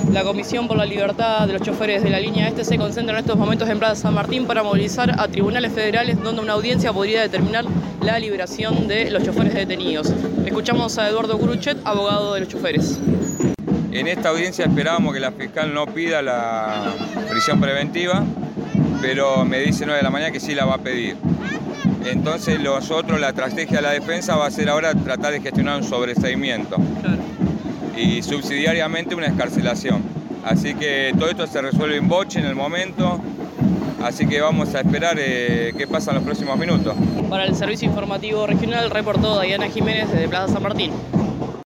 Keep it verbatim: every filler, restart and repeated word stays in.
La Comisión por la Libertad de los Choferes de la Línea Este se concentra en estos momentos en Plaza San Martín para movilizar a tribunales federales donde una audiencia podría determinar la liberación de los choferes detenidos. Escuchamos a Eduardo Cruchet, abogado de los choferes. En esta audiencia esperábamos que la fiscal no pida la prisión preventiva, pero me dice nueve de la mañana que sí la va a pedir. Entonces nosotros, la estrategia de la defensa va a ser ahora tratar de gestionar un sobreseimiento. Claro. Y subsidiariamente una excarcelación. Así que todo esto se resuelve en boche en el momento, así que vamos a esperar eh, qué pasa en los próximos minutos. Para el Servicio Informativo Regional reportó Diana Jiménez desde Plaza San Martín.